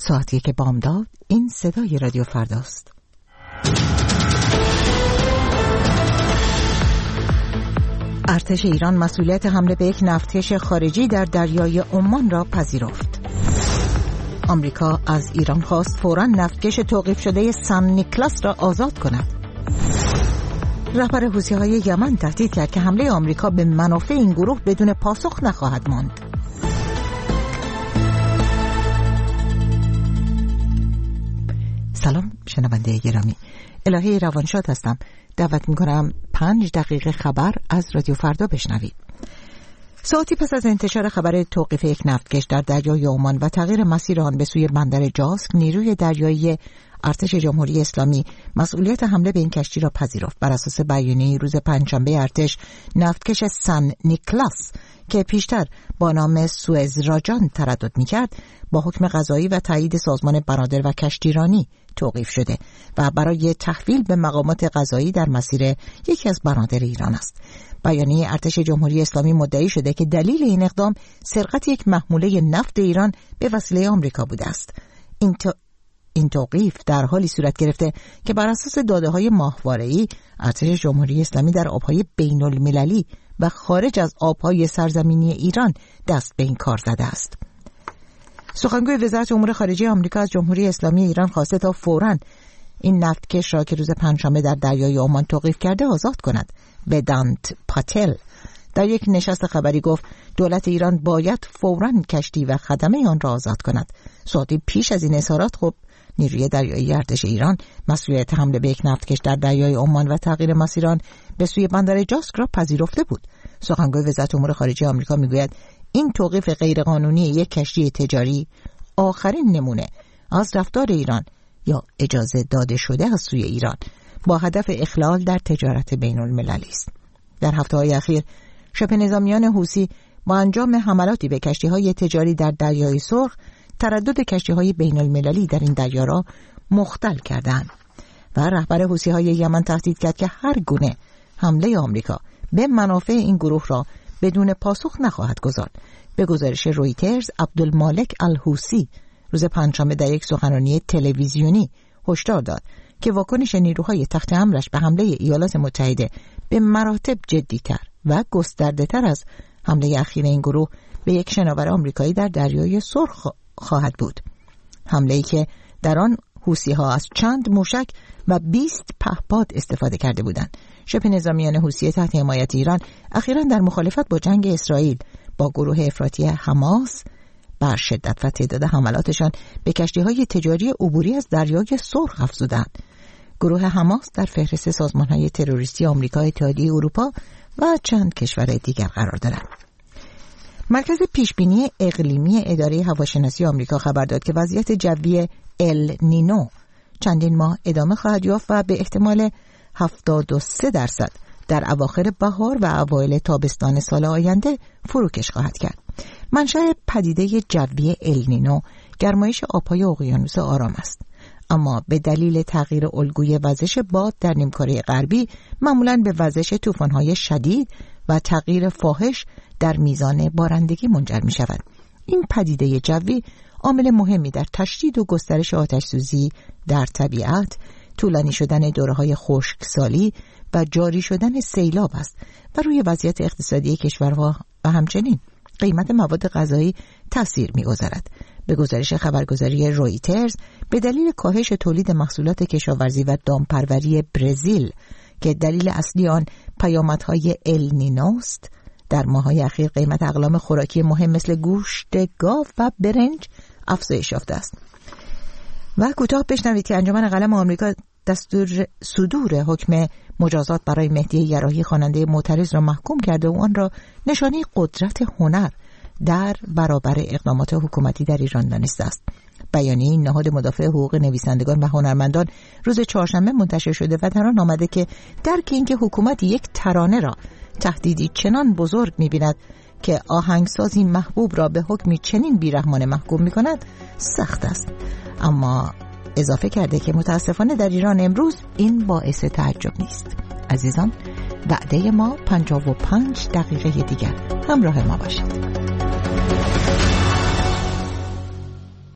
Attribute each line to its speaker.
Speaker 1: ساعت 1 بامداد. این صدای رادیو فرداست. ارتش ایران مسئولیت حمله به یک نفتکش خارجی در دریای عمان را پذیرفت. آمریکا از ایران خواست فوراً نفتکش توقیف شده سن نیکلاس را آزاد کند. رهبر حوثی‌های یمن تهدید کرد که حمله آمریکا به منافع این گروه بدون پاسخ نخواهد ماند. سلام شنونده گرامی، الهه روانشاد هستم. دعوت می‌کنم 5 دقیقه خبر از رادیو فردا بشنوید. ساعتی پس از انتشار خبر توقیف یک نفتکش در دریای عمان و تغییر مسیر آن به سوی بندر جاسک، نیروی دریایی ارتش جمهوری اسلامی مسئولیت حمله به این کشتی را پذیرفت. بر اساس بیانیه روز پنجشنبه ارتش، نفتکش سن نیکلاس که پیشتر با نام سوئز راجان تردد می‌کرد، با حکم قضایی و تایید سازمان بنادر و کشتیرانی توقیف شده و برای تحویل به مقامات قضایی در مسیر یکی از بنادر ایران است. بیانیه ارتش جمهوری اسلامی مدعی شده که دلیل این اقدام سرقت یک محموله نفت ایران به وسیله آمریکا بوده است. این توقیف در حالی صورت گرفته که بر اساس داده‌های ماهواره‌ای ارتش جمهوری اسلامی در آب‌های بین‌المللی و خارج از آب‌های سرزمینی ایران دست به این کار زده است. سخنگوی وزارت امور خارجه آمریکا از جمهوری اسلامی ایران خواسته تا فوراً این نفتکش را که روز پنجشنبه در دریای عمان توقیف کرده آزاد کند. ودانت پاتل در یک نشست خبری گفت دولت ایران باید فوراً کشتی و خدمه آن را آزاد کند. ساعتی پیش از این اظهارات نیروی دریایی ارتش ایران مسئولیت حمله به یک نفتکش در دریای عمان و تغییر مسیر آن به سوی بندر جاسک را پذیرفته بود. سخنگوی وزارت امور خارجه آمریکا میگوید این توقیف غیرقانونی یک کشتی تجاری آخرین نمونه از رفتار ایران یا اجازه داده شده از سوی ایران با هدف اخلال در تجارت بین المللی است. در هفته‌های اخیر شبه نظامیان حوثی با انجام حملاتی به کشتی‌های تجاری در دریای سرخ تردد کشتی‌های بین المللی در این دریا را مختل کردند و رهبر حوثی‌های یمن تهدید کرد که هر گونه حمله آمریکا به منافع این گروه را بدون پاسخ نخواهد گذارد. به گزارش رویترز، عبدالمالک الحوثی روز پنجشنبه در یک سخنرانی تلویزیونی هشدار داد که واکنش نیروهای تحت امرش به حمله ایالات متحده به مراتب جدی‌تر و گسترده‌تر از حمله اخیر این گروه به یک شناور آمریکایی در دریای سرخ خواهد بود. حمله‌ای که در آن حوثی‌ها از چند موشک و 20 پهپاد استفاده کرده بودند. شبه نظامیان حوثی تحت حمایت ایران اخیراً در مخالفت با جنگ اسرائیل با گروه افراطی حماس بر شدت و تعداد حملاتشان به کشتی‌های تجاری عبوری از دریای سرخ افزودند. گروه حماس در فهرست سازمان‌های تروریستی آمریکا، اتحادیه اروپا و چند کشور دیگر قرار دارد. مرکز پیشبینی اقلیمی اداره هواشناسی آمریکا خبر داد که وضعیت جوی ال نینو چندین ماه ادامه خواهد یافت و به احتمال 73% در اواخر بهار و اوایل تابستان سال آینده فروکش خواهد کرد. منشأ پدیده جوی ال نینو گرمایش آب‌های اقیانوس آرام است، اما به دلیل تغییر الگوی وزش باد در نیمکره غربی معمولاً به وزش طوفان‌های شدید و تغییر فاحش در میزان بارندگی منجر می شود. این پدیده جوی عامل مهمی در تشدید و گسترش آتش‌سوزی در طبیعت، طولانی شدن دوره‌های خشکسالی و جاری شدن سیلاب است و روی وضعیت اقتصادی کشورها و همچنین قیمت مواد غذایی تأثیر می‌گذارد. به گزارش خبرگزاری رویترز، به دلیل کاهش تولید محصولات کشاورزی و دامپروری برزیل که دلیل اصلی آن پیامدهای ال نینوست، در ماه‌های اخیر قیمت اقلام خوراکی مهم مثل گوشت گاو و برنج افزایش یافته است. و کوتاه بشنوید که انجمن قلم آمریکا صدور حکم مجازات برای مهدی یراحی خواننده معترض را محکوم کرده و آن را نشانه قدرت هنر در برابر اقدامات حکومتی در ایران دانسته است. بیانیه نهاد مدافع حقوق نویسندگان و هنرمندان روز چهارشنبه منتشر شده و در آن آمده که درک اینکه حکومت یک ترانه را تهدیدی چنان بزرگ می‌بیند که آهنگسازی محبوب را به حکمی چنین بیرحمانه محکوم می‌کند سخت است، اما اضافه کرده که متاسفانه در ایران امروز این باعث تعجب نیست. عزیزان، وعده ما 55 دقیقه دیگر همراه ما باشید.